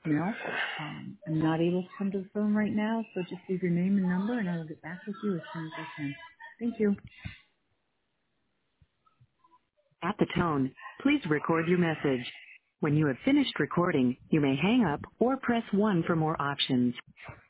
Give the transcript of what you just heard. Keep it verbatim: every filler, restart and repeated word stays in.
No, um, I'm not able to come to the phone right now, so just leave your name and number, and I will get back with you as soon as I can. Thank you. At the tone, please record your message. When you have finished recording, you may hang up or press one for more options.